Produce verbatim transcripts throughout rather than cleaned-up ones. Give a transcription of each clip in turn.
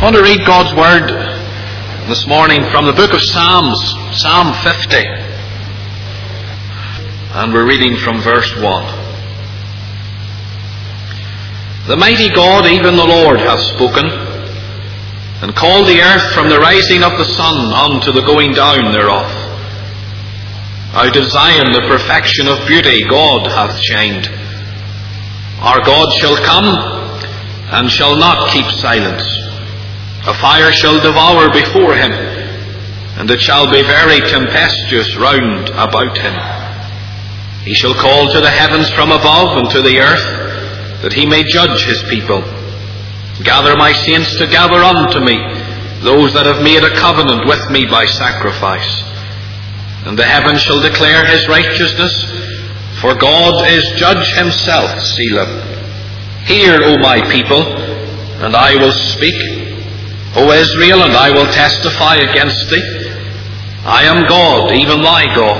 I want to read God's Word this morning from the book of Psalms, Psalm fifty. And we're reading from verse one. The mighty God, even the Lord, hath spoken, and called the earth from the rising of the sun unto the going down thereof. Out of Zion the perfection of beauty God hath shined. Our God shall come, and shall not keep silence. A fire shall devour before him, and it shall be very tempestuous round about him. He shall call to the heavens from above, and to the earth, that he may judge his people. Gather my saints together unto me, those that have made a covenant with me by sacrifice. And the heavens shall declare his righteousness, for God is judge himself, Selah. Hear, O my people, and I will speak. O Israel, and I will testify against thee. I am God, even thy God.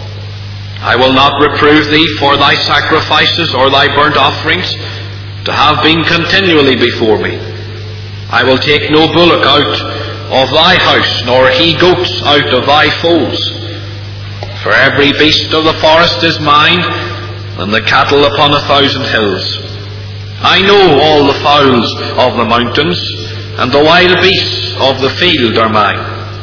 I will not reprove thee for thy sacrifices or thy burnt offerings, to have been continually before me. I will take no bullock out of thy house, nor he-goats out of thy folds. For every beast of the forest is mine, and the cattle upon a thousand hills. I know all the fowls of the mountains, and the wild beasts of the field are mine.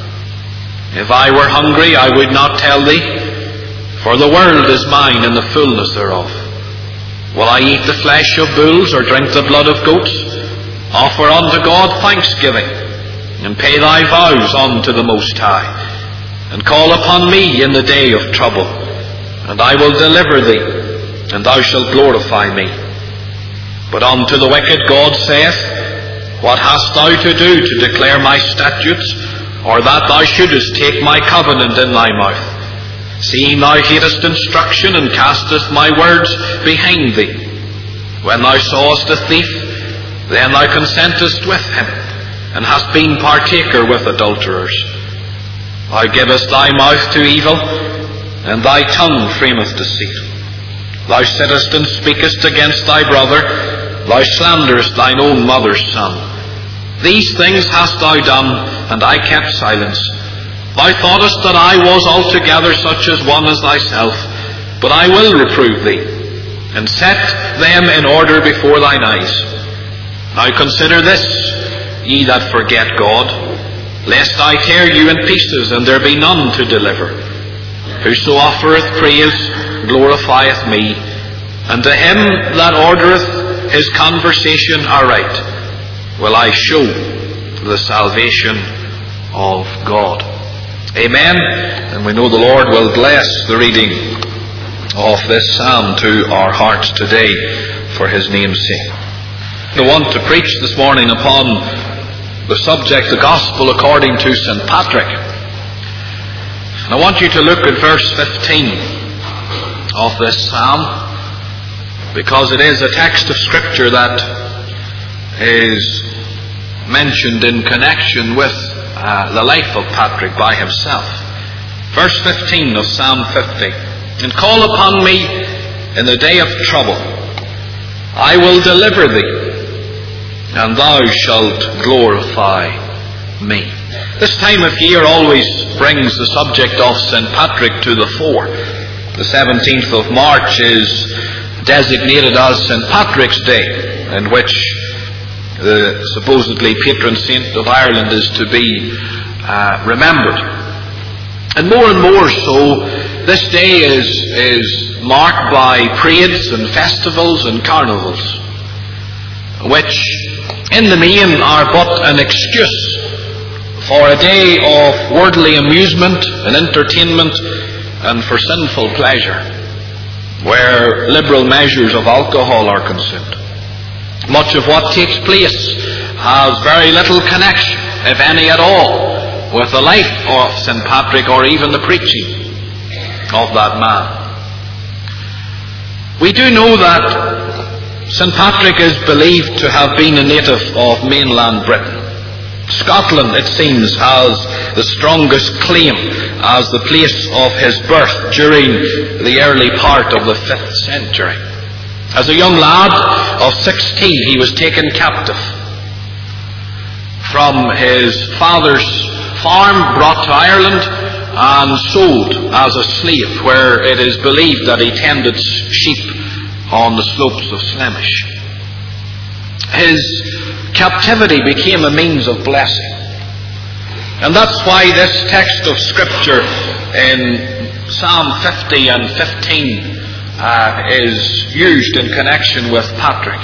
If I were hungry, I would not tell thee, for the world is mine and the fullness thereof. Will I eat the flesh of bulls, or drink the blood of goats? Offer unto God thanksgiving, and pay thy vows unto the Most High, and call upon me in the day of trouble, and I will deliver thee, and thou shalt glorify me. But unto the wicked God saith, What hast thou to do to declare my statutes, or that thou shouldest take my covenant in thy mouth? Seeing thou hatest instruction, and castest my words behind thee. When thou sawest a thief, then thou consentest with him, and hast been partaker with adulterers. Thou givest thy mouth to evil, and thy tongue frameth deceit. Thou sittest and speakest against thy brother, thou slanderest thine own mother's son. These things hast thou done, and I kept silence. Thou thoughtest that I was altogether such as one as thyself, but I will reprove thee, and set them in order before thine eyes. Now consider this, ye that forget God, lest I tear you in pieces, and there be none to deliver. Whoso offereth praise glorifieth me, and to him that ordereth his conversation aright will I show the salvation of God. Amen. And we know the Lord will bless the reading of this psalm to our hearts today for his name's sake. I want to preach this morning upon the subject, the Gospel according to Saint Patrick. And I want you to look at verse fifteen of this psalm, because it is a text of Scripture that is mentioned in connection with uh, the life of Patrick by himself. Verse fifteen of Psalm fifty. And call upon me in the day of trouble. I will deliver thee, and thou shalt glorify me. This time of year always brings the subject of Saint Patrick to the fore. The seventeenth of March is designated as Saint Patrick's Day, in which the supposedly patron saint of Ireland is to be uh, remembered. And more and more so, this day is, is marked by parades and festivals and carnivals, which in the main are but an excuse for a day of worldly amusement and entertainment and for sinful pleasure, where liberal measures of alcohol are consumed. Much of what takes place has very little connection, if any at all, with the life of Saint Patrick or even the preaching of that man. We do know that Saint Patrick is believed to have been a native of mainland Britain. Scotland, it seems, has the strongest claim as the place of his birth during the early part of the fifth century. As a young lad of sixteen, he was taken captive from his father's farm, brought to Ireland and sold as a slave, where it is believed that he tended sheep on the slopes of Slemish. His captivity became a means of blessing. And that's why this text of Scripture in Psalm fifty and fifteen uh, is used in connection with Patrick.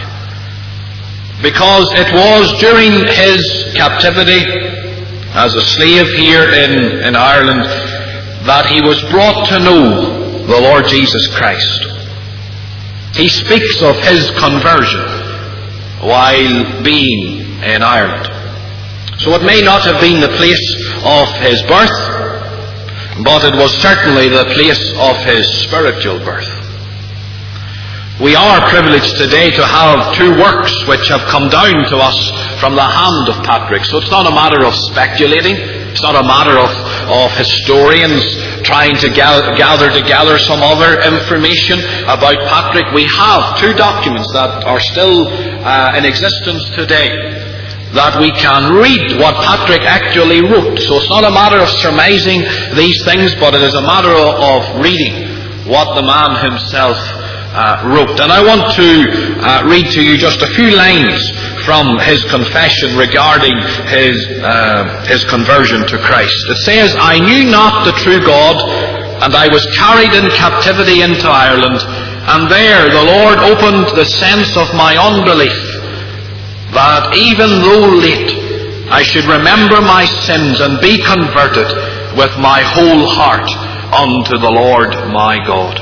Because it was during his captivity as a slave here in, in Ireland that he was brought to know the Lord Jesus Christ. He speaks of his conversion while being in Ireland. So it may not have been the place of his birth, but it was certainly the place of his spiritual birth. We are privileged today to have two works which have come down to us from the hand of Patrick. So it's not a matter of speculating. It's not a matter of, of historians trying to gather, gather together some other information about Patrick. We have two documents that are still uh, in existence today, that we can read what Patrick actually wrote. So it's not a matter of surmising these things, but it is a matter of, of reading what the man himself Uh, wrote. And I want to uh, read to you just a few lines from his confession regarding his uh, his conversion to Christ. It says, "I knew not the true God, and I was carried in captivity into Ireland, and there the Lord opened the sense of my unbelief, that even though late I should remember my sins and be converted with my whole heart unto the Lord my God."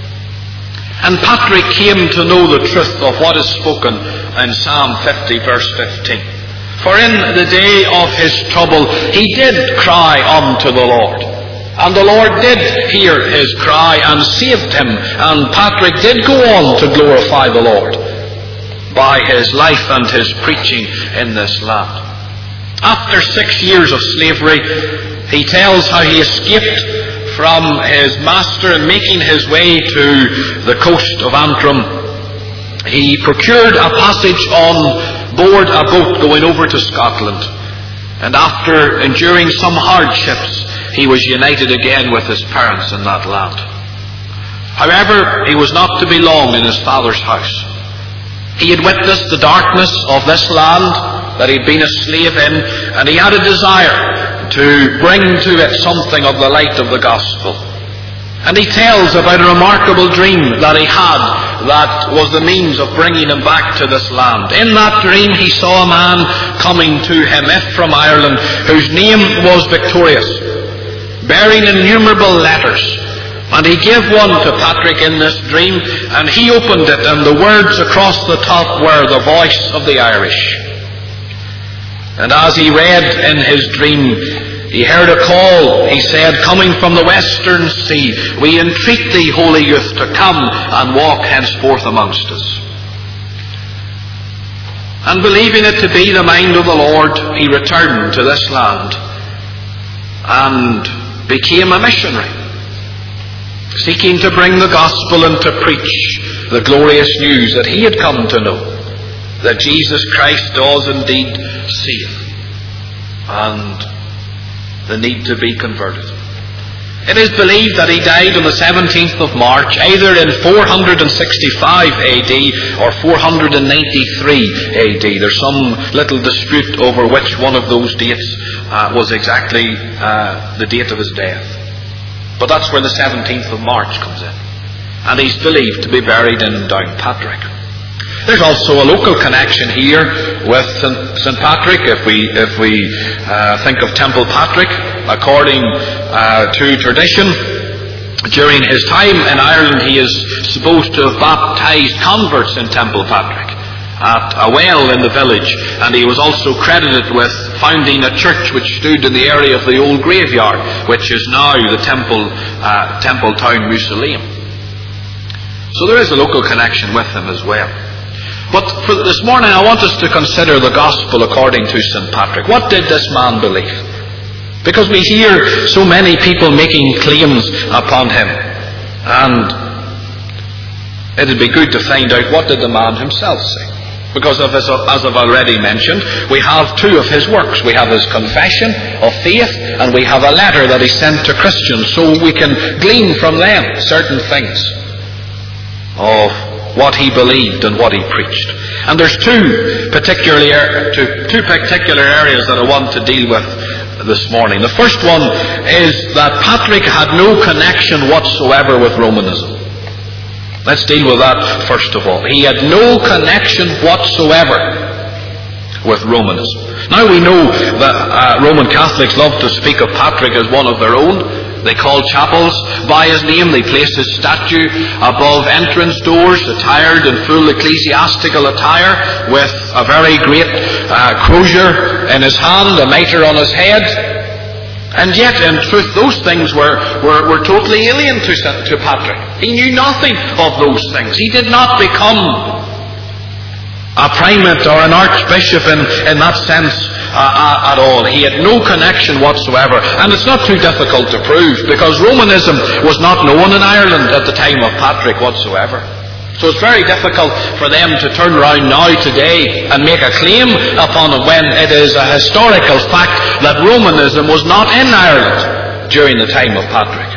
And Patrick came to know the truth of what is spoken in Psalm fifty verse fifteen. "For in the day of his trouble he did cry unto the Lord. And the Lord did hear his cry and saved him. And Patrick did go on to glorify the Lord by his life and his preaching in this land." After six years of slavery, he tells how he escaped from his master and making his way to the coast of Antrim. He procured a passage on board a boat going over to Scotland. And after enduring some hardships, he was united again with his parents in that land. However, he was not to be long in his father's house. He had witnessed the darkness of this land that he'd been a slave in, and he had a desire to bring to it something of the light of the gospel. And he tells about a remarkable dream that he had that was the means of bringing him back to this land. In that dream he saw a man coming to him, if from Ireland, whose name was Victorious, bearing innumerable letters. And he gave one to Patrick in this dream, and he opened it, and the words across the top were, "The voice of the Irish." And as he read in his dream, he heard a call, he said, "Coming from the western sea, we entreat thee, holy youth, to come and walk henceforth amongst us." And believing it to be the mind of the Lord, he returned to this land and became a missionary, seeking to bring the gospel and to preach the glorious news that he had come to know, that Jesus Christ does indeed save, and the need to be converted. It is believed that he died on the seventeenth of March, either in four hundred sixty-five A D or four hundred ninety-three A D. There's some little dispute over which one of those dates uh, was exactly uh, the date of his death. But that's where the seventeenth of March comes in. And he's believed to be buried in Downpatrick. There's also a local connection here with Saint Patrick. If we if we uh, think of Temple Patrick, according uh, to tradition, during his time in Ireland, he is supposed to have baptized converts in Temple Patrick at a well in the village, and he was also credited with founding a church which stood in the area of the old graveyard, which is now the Temple uh, Temple Town Mausoleum. So there is a local connection with him as well. But for this morning I want us to consider the gospel according to Saint Patrick. What did this man believe? Because we hear so many people making claims upon him, and it would be good to find out what did the man himself say. Because of, as I've already mentioned, we have two of his works. We have his confession of faith, and we have a letter that he sent to Christians, so we can glean from them certain things of what he believed and what he preached. And there's two particularly two, two particular areas that I want to deal with this morning. The first one is that Patrick had no connection whatsoever with Romanism. Let's deal with that first of all. He had no connection whatsoever with Romanism. Now we know that uh, Roman Catholics love to speak of Patrick as one of their own. They call chapels by his name. They place his statue above entrance doors, attired in full ecclesiastical attire, with a very great uh, crozier in his hand, a mitre on his head. And yet, in truth, those things were, were, were totally alien to, to Patrick. He knew nothing of those things. He did not become a primate or an archbishop in, in that sense uh, at all. He had no connection whatsoever. And it's not too difficult to prove, because Romanism was not known in Ireland at the time of Patrick whatsoever. So it's very difficult for them to turn around now today and make a claim upon it, when it is a historical fact that Romanism was not in Ireland during the time of Patrick.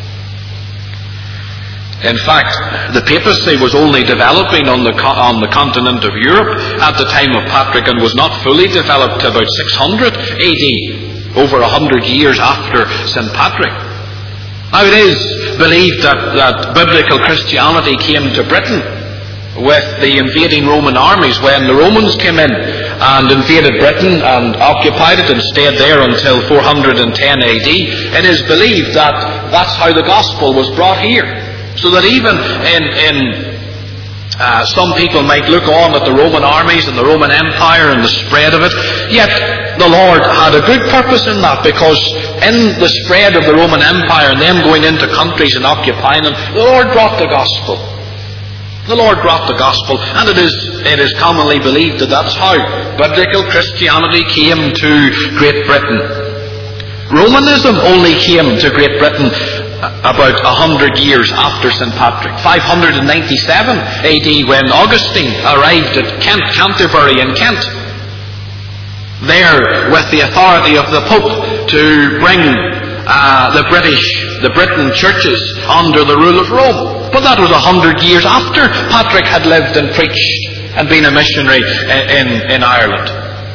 In fact, the papacy was only developing on the co- on the continent of Europe at the time of Patrick, and was not fully developed about six hundred A D, over a hundred years after Saint Patrick. Now it is believed that, that biblical Christianity came to Britain with the invading Roman armies. When the Romans came in and invaded Britain and occupied it and stayed there until four hundred ten A D, it is believed that that's how the gospel was brought here. So that even in, in uh, some people might look on at the Roman armies and the Roman Empire and the spread of it, yet the Lord had a good purpose in that, because in the spread of the Roman Empire and them going into countries and occupying them, the Lord brought the gospel. The Lord brought the gospel, and it is it is commonly believed that that's how biblical Christianity came to Great Britain. Romanism only came to Great Britain about a hundred years after Saint Patrick, five hundred ninety-seven A D, when Augustine arrived at Kent, Canterbury in Kent, there with the authority of the Pope to bring uh, the British, the Britain churches under the rule of Rome. But that was a hundred years after Patrick had lived and preached and been a missionary in, in Ireland.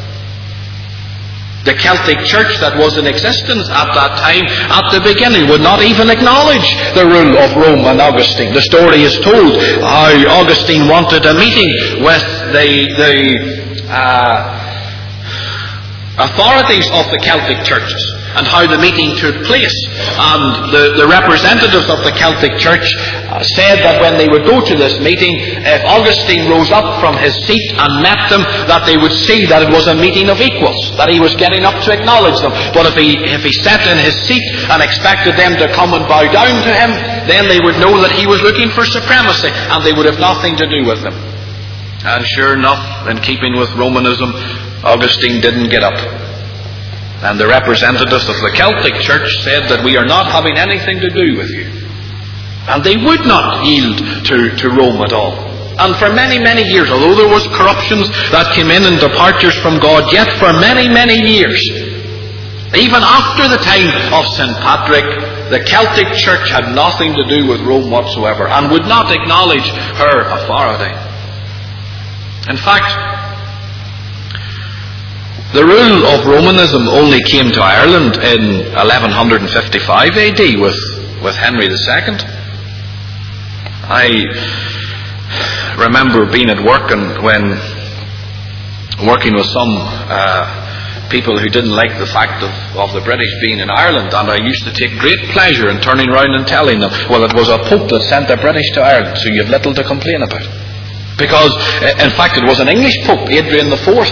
The Celtic church that was in existence at that time, at the beginning, would not even acknowledge the rule of Rome and Augustine. The story is told how Augustine wanted a meeting with the, the uh, authorities of the Celtic churches, and how the meeting took place. And the, the representatives of the Celtic church uh, said that when they would go to this meeting, if Augustine rose up from his seat and met them, that they would see that it was a meeting of equals, that he was getting up to acknowledge them. But if he, if he sat in his seat and expected them to come and bow down to him, then they would know that he was looking for supremacy, and they would have nothing to do with him. And sure enough, in keeping with Romanism, Augustine didn't get up. And the representatives of the Celtic church said that we are not having anything to do with you. And they would not yield to, to Rome at all. And for many, many years, although there was corruptions that came in and departures from God, yet for many, many years, even after the time of Saint Patrick, the Celtic church had nothing to do with Rome whatsoever, and would not acknowledge her authority. In fact, the rule of Romanism only came to Ireland in eleven fifty-five A D with, with Henry the Second. I remember being at work and when working with some uh, people who didn't like the fact of, of the British being in Ireland, and I used to take great pleasure in turning round and telling them, well, it was a Pope that sent the British to Ireland, so you've little to complain about. Because, in fact, it was an English Pope, Adrian the Fourth,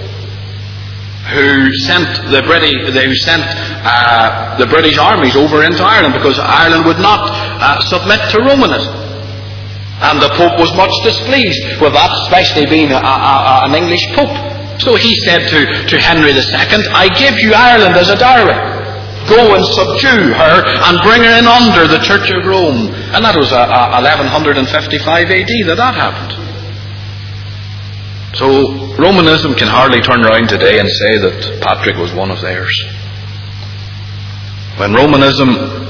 who sent the British, who sent uh, the British armies over into Ireland, because Ireland would not uh, submit to Romanism, and the Pope was much displeased with that, especially being a, a, a, an English Pope. So he said to, to Henry the Second, "I give you Ireland as a dowry. Go and subdue her and bring her in under the Church of Rome." And that was uh, uh, eleven fifty-five A D that that happened. So Romanism can hardly turn around today and say that Patrick was one of theirs. When Romanism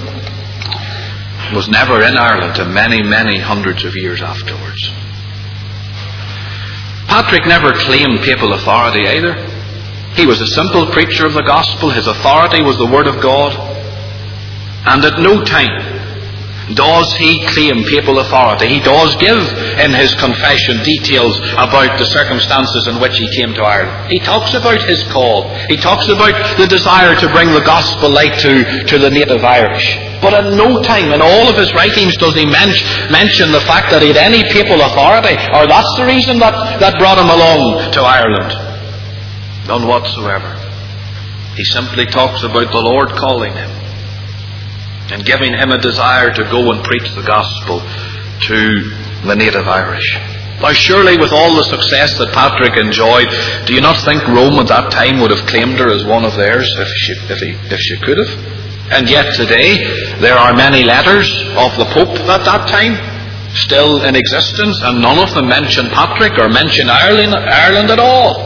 was never in Ireland and many, many hundreds of years afterwards. Patrick never claimed papal authority either. He was a simple preacher of the gospel. His authority was the Word of God. And at no time does he claim papal authority. He does give in his confession details about the circumstances in which he came to Ireland. He talks about his call. He talks about the desire to bring the gospel light to, to the native Irish. But at no time in all of his writings does he men- mention the fact that he had any papal authority, or that's the reason that, that brought him along to Ireland. None whatsoever. He simply talks about the Lord calling him and giving him a desire to go and preach the gospel to the native Irish. Now surely with all the success that Patrick enjoyed, do you not think Rome at that time would have claimed her as one of theirs if she, if he, if she could have? And yet today there are many letters of the Pope at that time still in existence, and none of them mention Patrick or mention Ireland, Ireland at all.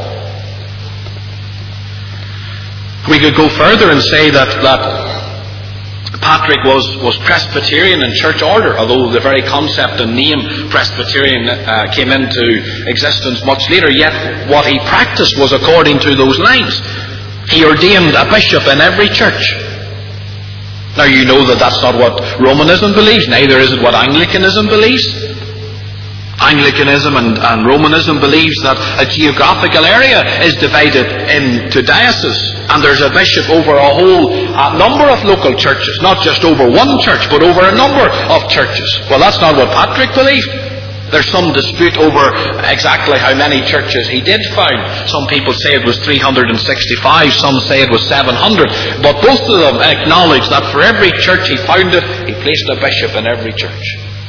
We could go further and say that, that Patrick was, was Presbyterian in church order, although the very concept and name Presbyterian uh, came into existence much later, yet what he practiced was according to those lines. He ordained a bishop in every church. Now you know that that's not what Romanism believes, neither is it what Anglicanism believes. Anglicanism and, and Romanism believes that a geographical area is divided into dioceses, and there's a bishop over a whole uh, number of local churches, not just over one church, but over a number of churches. Well, that's not what Patrick believed. There's some dispute over exactly how many churches he did found. Some people say it was three hundred sixty-five, some say it was seven hundred, but both of them acknowledge that for every church he founded, he placed a bishop in every church.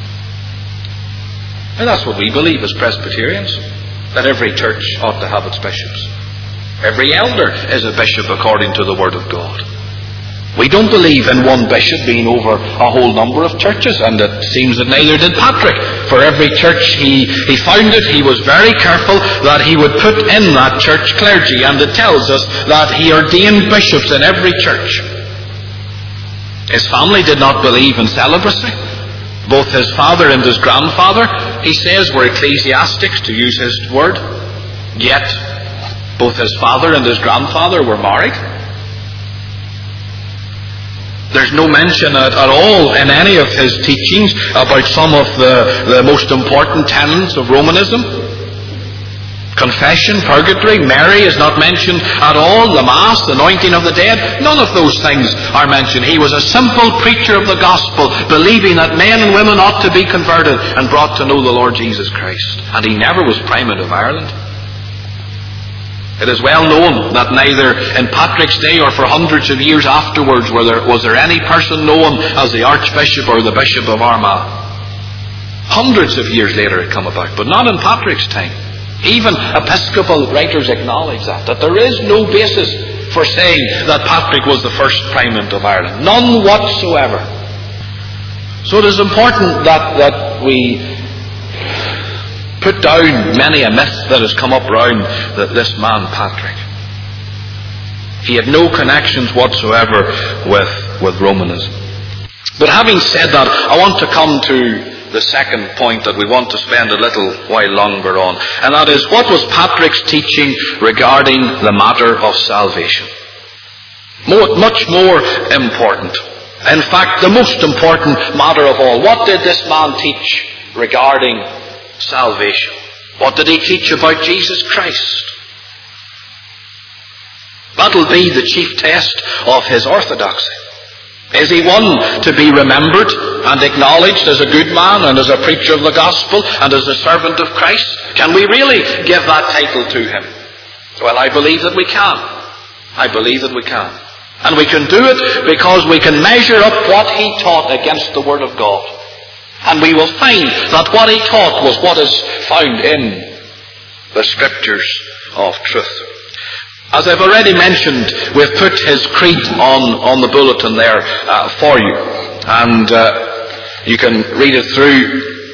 And that's what we believe as Presbyterians, that every church ought to have its bishops. Every elder is a bishop according to the Word of God. We don't believe in one bishop being over a whole number of churches, and it seems that neither did Patrick. For every church he, he founded, he was very careful that he would put in that church clergy, and it tells us that he ordained bishops in every church. His family did not believe in celibacy. Both his father and his grandfather, he says, were ecclesiastics, to use his word. Yet, both his father and his grandfather were married. There's no mention at, at all in any of his teachings about some of the, the most important tenets of Romanism. Confession, purgatory, Mary is not mentioned at all. The Mass, the anointing of the dead, none of those things are mentioned. He was a simple preacher of the gospel, believing that men and women ought to be converted and brought to know the Lord Jesus Christ. And he never was Primate of Ireland. It is well known that neither in Patrick's day or for hundreds of years afterwards were there, was there any person known as the Archbishop or the Bishop of Armagh. Hundreds of years later it came about, but not in Patrick's time. Even Episcopal writers acknowledge that, that there is no basis for saying that Patrick was the first Primate of Ireland. None whatsoever. So it is important that, that we put down many a myth that has come up round that this man Patrick. He had no connections whatsoever with, with Romanism. But having said that, I want to come to the second point that we want to spend a little while longer on, and that is, what was Patrick's teaching regarding the matter of salvation? More, much more important. In fact, the most important matter of all. What did this man teach regarding salvation? What did he teach about Jesus Christ? That'll be the chief test of his orthodoxy. Is he one to be remembered and acknowledged as a good man and as a preacher of the gospel and as a servant of Christ? Can we really give that title to him? Well, I believe that we can. I believe that we can. And we can do it because we can measure up what he taught against the Word of God. And we will find that what he taught was what is found in the Scriptures of truth. As I've already mentioned, we've put his creed on, on the bulletin there uh, for you. And uh, you can read it through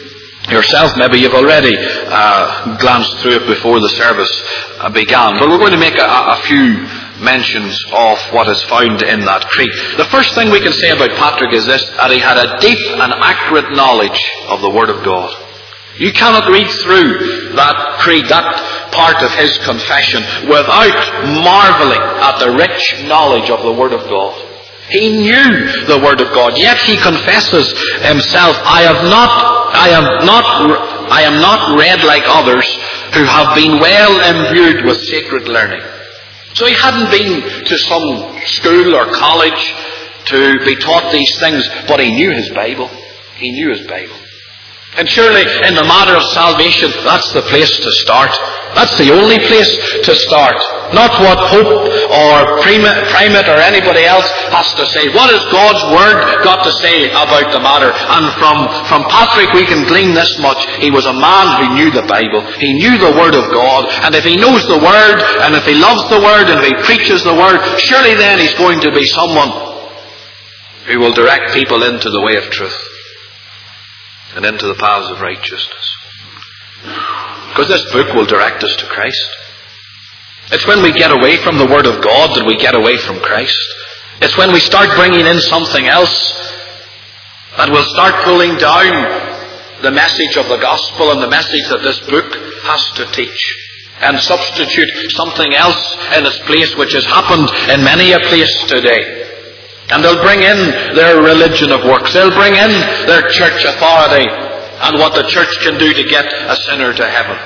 yourself. Maybe you've already uh, glanced through it before the service uh, began. But we're going to make a, a few mentions of what is found in that creed. The first thing we can say about Patrick is this, that he had a deep and accurate knowledge of the Word of God. You cannot read through that creed, that part of his confession, without marvelling at the rich knowledge of the Word of God. He knew the Word of God, yet he confesses himself, I have not, I am not, I am not read like others who have been well imbued with sacred learning. So he hadn't been to some school or college to be taught these things, but he knew his Bible. He knew his Bible. And surely in the matter of salvation, that's the place to start. That's the only place to start. Not what Pope or Primate or anybody else has to say. What has God's Word got to say about the matter? And from, from Patrick we can glean this much. He was a man who knew the Bible. He knew the Word of God. And if he knows the Word, and if he loves the Word, and if he preaches the Word, surely then he's going to be someone who will direct people into the way of truth and into the paths of righteousness. Because this book will direct us to Christ. It's when we get away from the Word of God that we get away from Christ. It's when we start bringing in something else that will start pulling down the message of the gospel and the message that this book has to teach, and substitute something else in its place, which has happened in many a place today. And they'll bring in their religion of works. They'll bring in their church authority and what the church can do to get a sinner to heaven.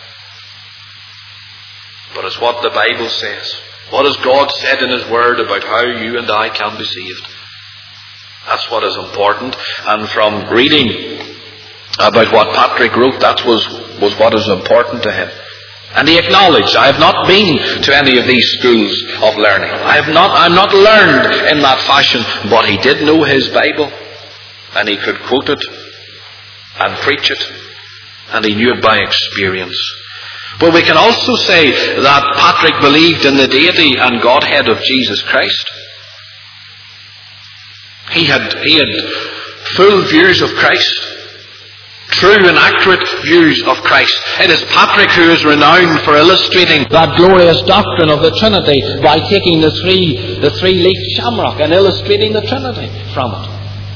But it's what the Bible says. What has God said in His Word about how you and I can be saved? That's what is important. And from reading about what Patrick wrote, that was, was what is important to him. And he acknowledged, I have not been to any of these schools of learning. I have not, I'm not learned in that fashion. But he did know his Bible. And he could quote it and preach it. And he knew it by experience. But we can also say that Patrick believed in the deity and Godhead of Jesus Christ. He had, he had full views of Christ. True and accurate views of Christ. It is Patrick who is renowned for illustrating that glorious doctrine of the Trinity by taking the three, the three-leafed shamrock and illustrating the Trinity from it.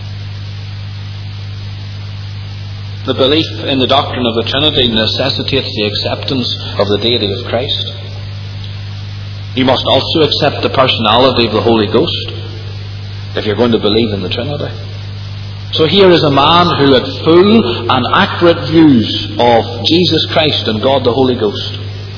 The belief in the doctrine of the Trinity necessitates the acceptance of the deity of Christ. You must also accept the personality of the Holy Ghost if you're going to believe in the Trinity. So here is a man who had full and accurate views of Jesus Christ and God the Holy Ghost.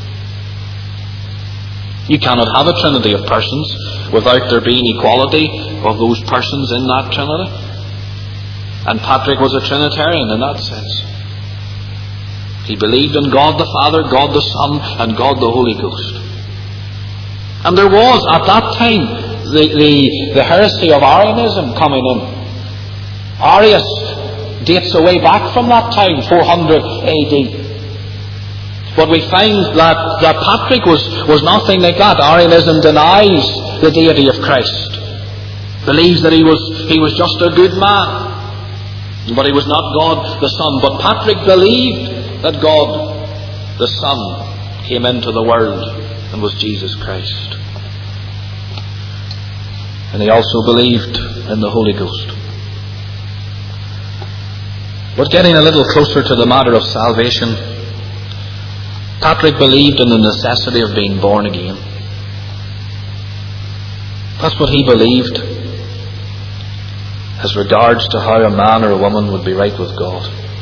You cannot have a trinity of persons without there being equality of those persons in that trinity. And Patrick was a Trinitarian in that sense. He believed in God the Father, God the Son, and God the Holy Ghost. And there was at that time the, the, the heresy of Arianism coming in. Arius dates away back from that time, four hundred A D. But we find that, that Patrick was, was nothing like that. Arianism denies the deity of Christ. Believes that he was, he was just a good man. But he was not God the Son. But Patrick believed that God the Son came into the world and was Jesus Christ. And he also believed in the Holy Ghost. But getting a little closer to the matter of salvation, Patrick believed in the necessity of being born again. That's what he believed as regards to how a man or a woman would be right with God.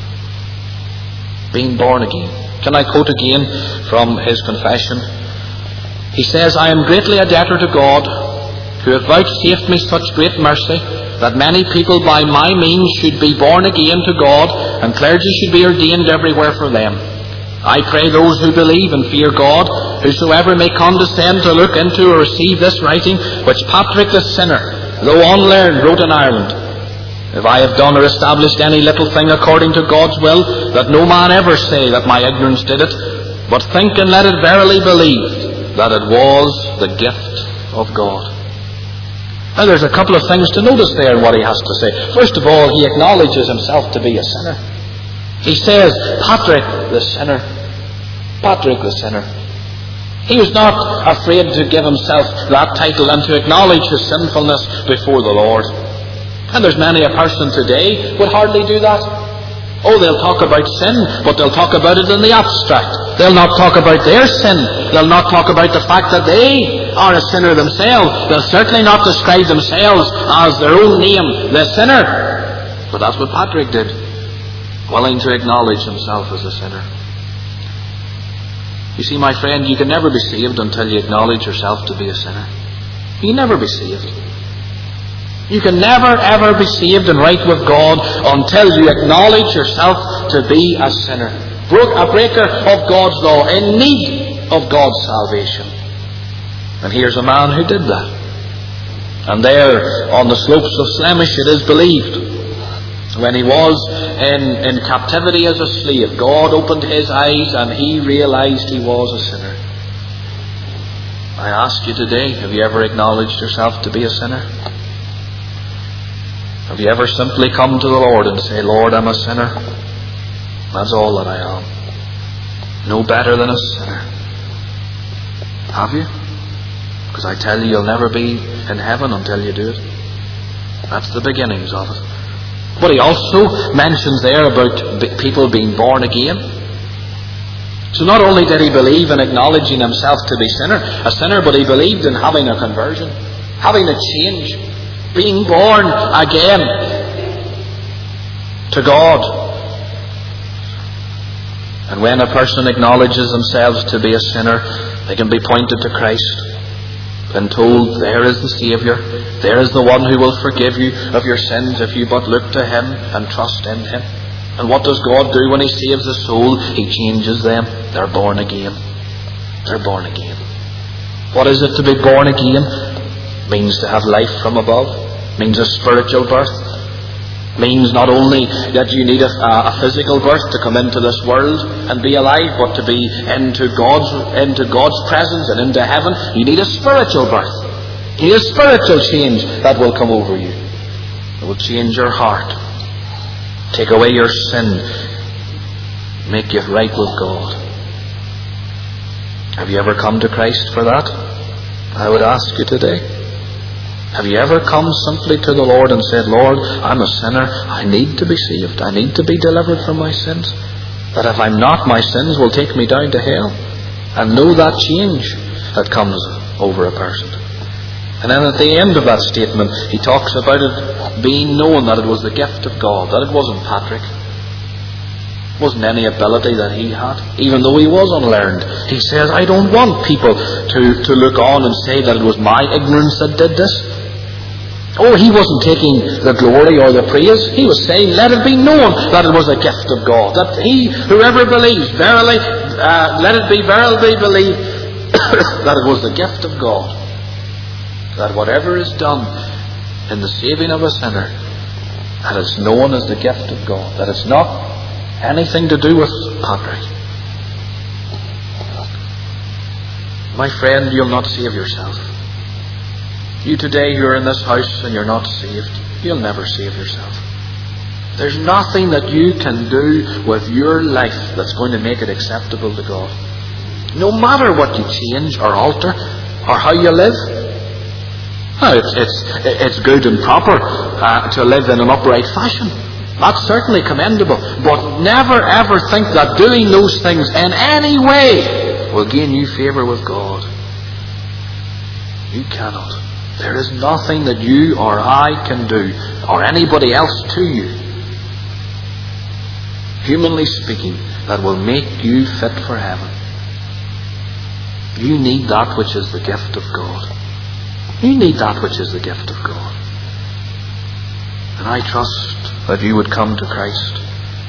Being born again. Can I quote again from his confession? He says, I am greatly a debtor to God, who hath vouchsafed me such great mercy, that many people by my means should be born again to God, and clergy should be ordained everywhere for them. I pray those who believe and fear God, whosoever may condescend to look into or receive this writing, which Patrick the sinner, though unlearned, wrote in Ireland. If I have done or established any little thing according to God's will, that no man ever say that my ignorance did it, but think and let it verily believe that it was the gift of God. Now there's a couple of things to notice there in what he has to say. First of all, he acknowledges himself to be a sinner. He says, Patrick the sinner. Patrick the sinner. He was not afraid to give himself that title and to acknowledge his sinfulness before the Lord. And there's many a person today would hardly do that. Oh, they'll talk about sin, but they'll talk about it in the abstract. They'll not talk about their sin. They'll not talk about the fact that they are a sinner themselves. They'll certainly not describe themselves as their own name, the sinner. But that's what Patrick did, willing to acknowledge himself as a sinner. You see, my friend, you can never be saved until you acknowledge yourself to be a sinner. You can never be saved. You can never ever be saved and right with God until you acknowledge yourself to be a sinner. A breaker of God's law, in need of God's salvation. And here's a man who did that. And there on the slopes of Slemish, it is believed, when he was in, in captivity as a slave, God opened his eyes and he realized he was a sinner. I ask you today, have you ever acknowledged yourself to be a sinner? Have you ever simply come to the Lord and say, Lord, I'm a sinner. That's all that I am. No better than a sinner. Have you? Because I tell you, you'll never be in heaven until you do it. That's the beginnings of it. But he also mentions there about people being born again. So not only did he believe in acknowledging himself to be sinner, a sinner, but he believed in having a conversion, having a change, being born again to God. And when a person acknowledges themselves to be a sinner, they can be pointed to Christ and told, there is the Saviour, there is the one who will forgive you of your sins if you but look to Him and trust in Him. And what does God do when He saves a soul? He changes them. They're born again. They're born again. What is it to be born again? It means to have life from above. It means a spiritual birth. It means not only that you need a, a physical birth to come into this world and be alive, but to be into God's, into God's presence and into heaven. You need a spiritual birth. You need a spiritual change that will come over you. It will change your heart, take away your sin, make you right with God. Have you ever come to Christ for that? I would ask you today. Have you ever come simply to the Lord and said, Lord, I'm a sinner. I need to be saved. I need to be delivered from my sins. That if I'm not, my sins will take me down to hell. And know that change that comes over a person. And then at the end of that statement, he talks about it being known that it was the gift of God, that it wasn't Patrick. It wasn't any ability that he had, even though he was unlearned. He says, I don't want people to, to look on and say that it was my ignorance that did this. Oh, he wasn't taking the glory or the praise. He was saying, let it be known that it was a gift of God. That he, whoever believes, verily, uh, let it be verily believed that it was the gift of God. That whatever is done in the saving of a sinner, that it's known as the gift of God. That it's not anything to do with Patrick. My friend, you'll not save yourself. You today, you're in this house and you're not saved. You'll never save yourself. There's nothing that you can do with your life that's going to make it acceptable to God. No matter what you change or alter or how you live. Now, it's, it's, it's good and proper uh, to live in an upright fashion. That's certainly commendable. But never ever think that doing those things in any way will gain you favour with God. You cannot. There is nothing that you or I can do, or anybody else to you, humanly speaking, that will make you fit for heaven. You need that which is the gift of God. You need that which is the gift of God. And I trust that you would come to Christ.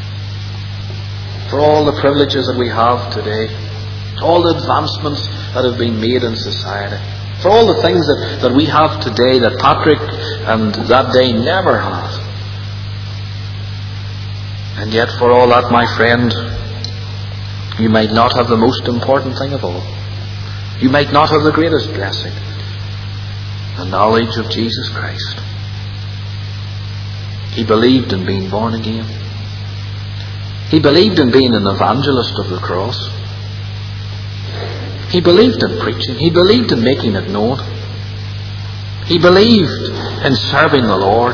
For all the privileges that we have today, all the advancements that have been made in society, for all the things that, that we have today that Patrick and that day never had. And yet for all that, my friend, you might not have the most important thing of all. You might not have the greatest blessing, the knowledge of Jesus Christ. He believed in being born again. He believed in being an evangelist of the cross. He believed in preaching. He believed in making it known. He believed in serving the Lord.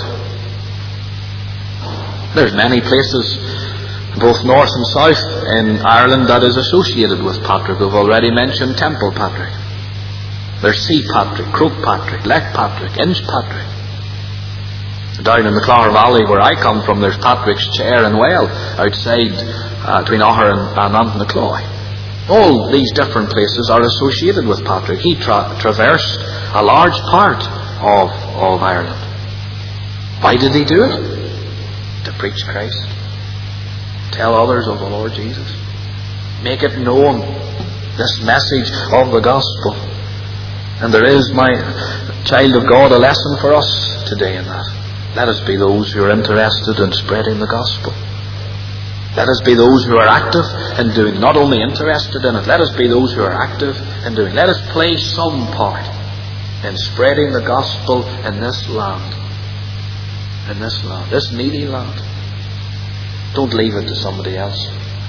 There's many places, both north and south in Ireland, that is associated with Patrick. We've already mentioned Temple Patrick. There's C Patrick, Croke Patrick, Lech Patrick, Inch Patrick. Down in the Clogher Valley where I come from, there's Patrick's Chair and Well outside uh, between Oher and, and Antnacloy. All these different places are associated with Patrick. He tra- traversed a large part of, of Ireland. Why did he do it? To preach Christ. Tell others of the Lord Jesus. Make it known, this message of the gospel. And there is, my child of God, a lesson for us today in that. Let us be those who are interested in spreading the gospel. Let us be those who are active in doing, not only interested in it, let us be those who are active in doing. Let us play some part in spreading the gospel in this land. In this land, this needy land. Don't leave it to somebody else.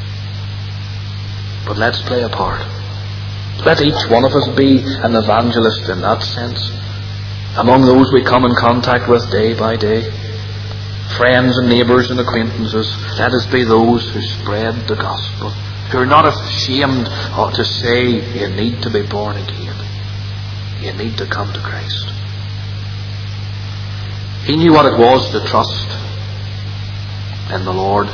But let's play a part. Let each one of us be an evangelist in that sense. Among those we come in contact with day by day, friends and neighbours and acquaintances, let us be those who spread the gospel, who are not ashamed to say you need to be born again. You need to come to Christ. He knew what it was to trust in the Lord.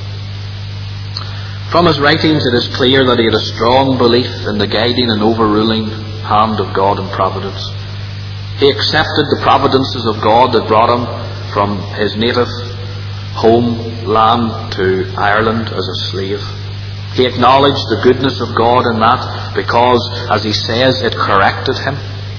From his writings it is clear that he had a strong belief in the guiding and overruling hand of God and providence. He accepted the providences of God that brought him from his native homeland to Ireland as a slave. He acknowledged the goodness of God in that because, as he says, it corrected him.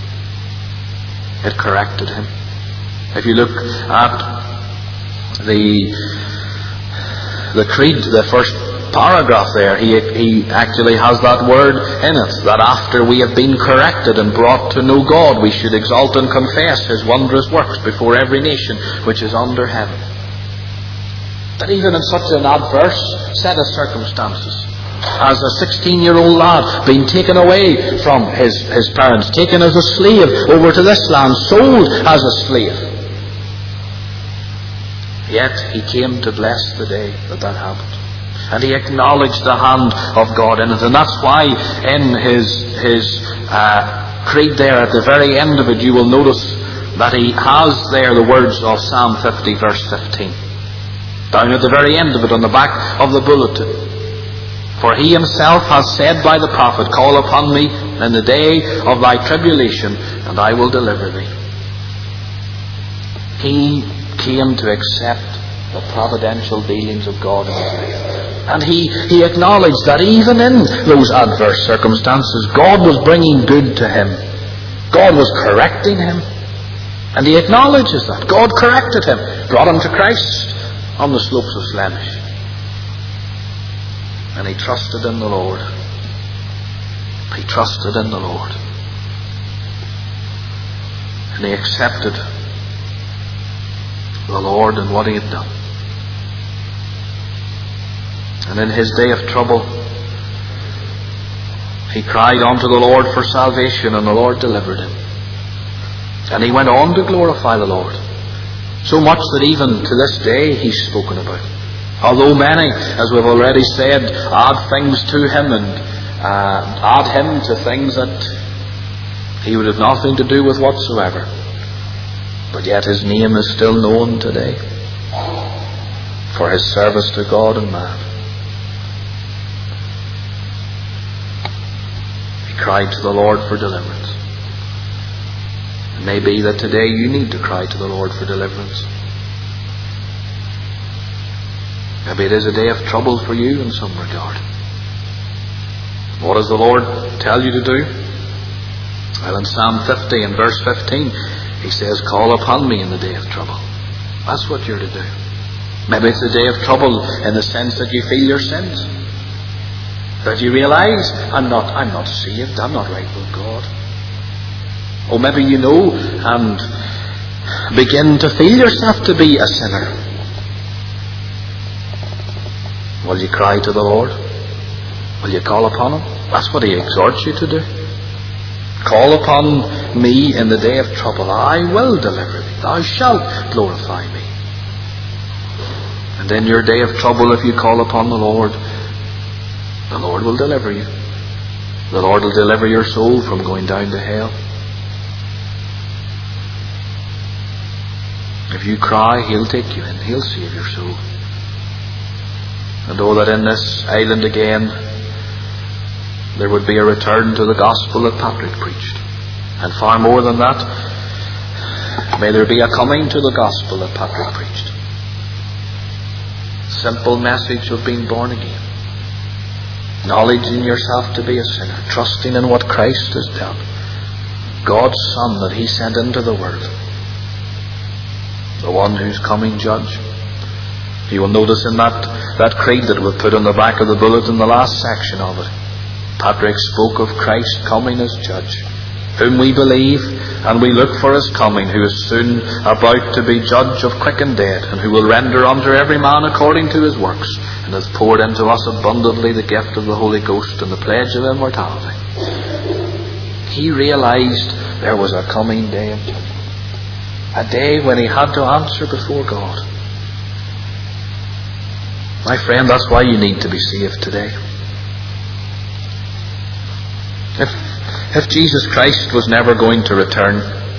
It corrected him. If you look at the the creed, the first paragraph there, he, he actually has that word in it, that after we have been corrected and brought to know God, we should exalt and confess his wondrous works before every nation which is under heaven. That even in such an adverse set of circumstances, as a sixteen-year-old lad being taken away from his, his parents, taken as a slave over to this land, sold as a slave, yet he came to bless the day that that happened. And he acknowledged the hand of God in it. And that's why in his his uh, creed there at the very end of it, you will notice that he has there the words of Psalm fifty verse fifteen. Down at the very end of it on the back of the bulletin. For he himself has said by the prophet, call upon me in the day of thy tribulation, and I will deliver thee. He came to accept the providential dealings of God in his life. And he, he acknowledged that even in those adverse circumstances, God was bringing good to him. God was correcting him. And he acknowledges that. God corrected him, brought him to Christ on the slopes of Slemish. And he trusted in the Lord. He trusted in the Lord. And he accepted the Lord and what he had done. And in his day of trouble, he cried unto the Lord for salvation, and the Lord delivered him. And he went on to glorify the Lord, so much that even to this day he's spoken about. Although many, as we've already said, add things to him and uh, add him to things that he would have nothing to do with whatsoever. But yet his name is still known today for his service to God and man. He cried to the Lord for deliverance. It may be that today you need to cry to the Lord for deliverance. Maybe it is a day of trouble for you in some regard. What does the Lord tell you to do? Well, in Psalm fifty and verse fifteen, he says, call upon me in the day of trouble. That's what you're to do. Maybe it's a day of trouble in the sense that you feel your sins. That you realise, I'm not, I'm not saved, I'm not right with God. Or maybe you know and begin to feel yourself to be a sinner. Will you cry to the Lord? Will you call upon Him? That's what He exhorts you to do. Call upon me in the day of trouble. I will deliver thee. Thou shalt glorify me. And in your day of trouble, if you call upon the Lord, the Lord will deliver you. The Lord will deliver your soul from going down to hell. If you cry, He'll take you in. He'll save your soul. And oh, that in this island again there would be a return to the gospel that Patrick preached. And far more than that, may there be a coming to the gospel that Patrick preached. Simple message of being born again. Acknowledging yourself to be a sinner. Trusting in what Christ has done. God's Son that He sent into the world. The one who's coming judge. You will notice in that, that creed that we've put on the back of the bulletin, the last section of it, Patrick spoke of Christ coming as judge, whom we believe and we look for His coming, who is soon about to be judge of quick and dead, and who will render unto every man according to his works, and has poured into us abundantly the gift of the Holy Ghost and the pledge of immortality. He realized there was a coming day of judgment, a day when he had to answer before God. My friend, that's why you need to be saved today. If, if Jesus Christ was never going to return,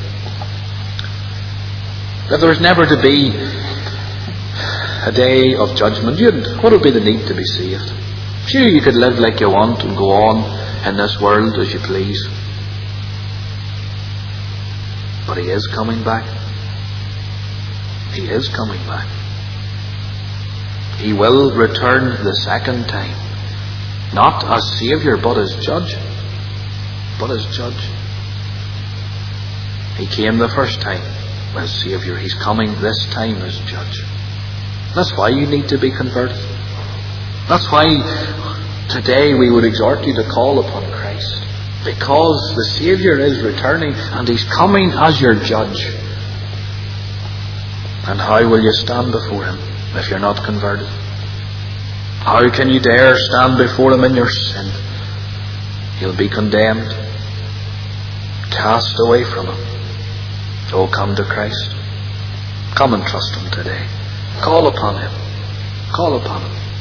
if there was never to be a day of judgment, you'd, what would be the need to be saved? Sure, you could live like you want and go on in this world as you please. But He is coming back. He is coming back. He will return the second time, not as Saviour, but as Judge. But as Judge. He came the first time as Saviour. He's coming this time as Judge. That's why you need to be converted. That's why today we would exhort you to call upon Christ. Because the Saviour is returning and He's coming as your Judge. And how will you stand before Him if you're not converted? How can you dare stand before Him in your sin? You'll be condemned, cast away from Him. Oh, come to Christ. Come and trust Him today. Call upon Him. Call upon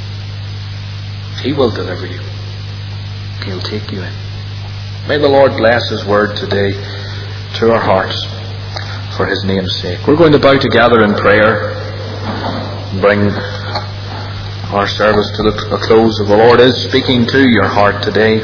Him. He will deliver you. He'll take you in. May the Lord bless His word today to our hearts for His name's sake. We're going to bow together in prayer and bring our service to the close. The Lord is speaking to your heart today,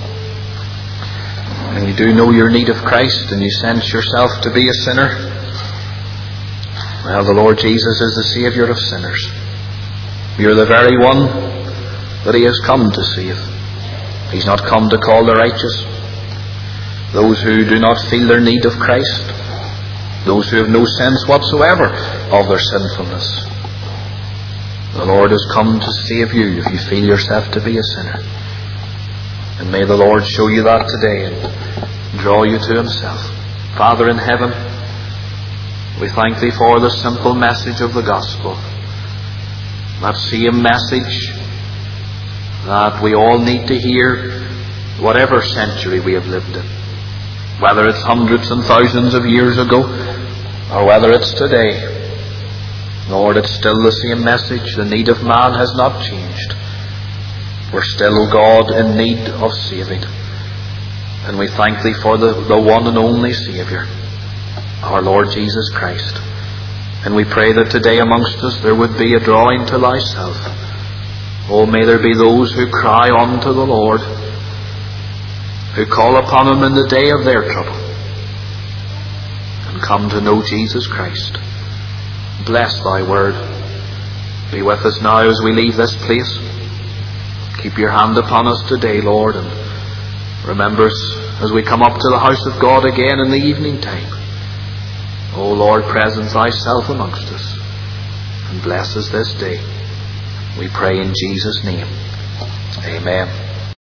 and you do know your need of Christ, and you sense yourself to be a sinner. Well, the Lord Jesus is the Saviour of sinners. You're the very one that He has come to save. He's not come to call the righteous, those who do not feel their need of Christ, those who have no sense whatsoever of their sinfulness. The Lord has come to save you if you feel yourself to be a sinner. And may the Lord show you that today and draw you to Himself. Father in heaven, we thank Thee for the simple message of the gospel. That same message that we all need to hear, whatever century we have lived in. Whether it's hundreds and thousands of years ago, or whether it's today. Lord, it's still the same message. The need of man has not changed. We're still, O God, in need of saving. And we thank Thee for the, the one and only Saviour, our Lord Jesus Christ. And we pray that today amongst us there would be a drawing to Thyself. Oh, may there be those who cry unto the Lord, who call upon Him in the day of their trouble, and come to know Jesus Christ. Bless Thy word. Be with us now as we leave this place. Keep your hand upon us today, Lord, and remember us as we come up to the house of God again in the evening time. O Lord, presence Thyself amongst us, and bless us this day. We pray in Jesus' name. Amen.